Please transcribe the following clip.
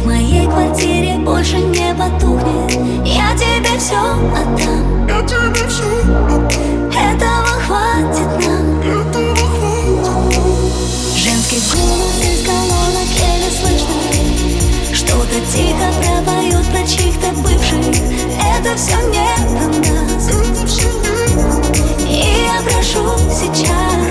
в моей квартире больше не потухнет. Я тебе все отдам, я тебе все отдам. этого хватит нам. Женский голос из колонок еле слышно, что-то тихо пропоют про чьих-то бывших. Это все не про нас, и я прошу сейчас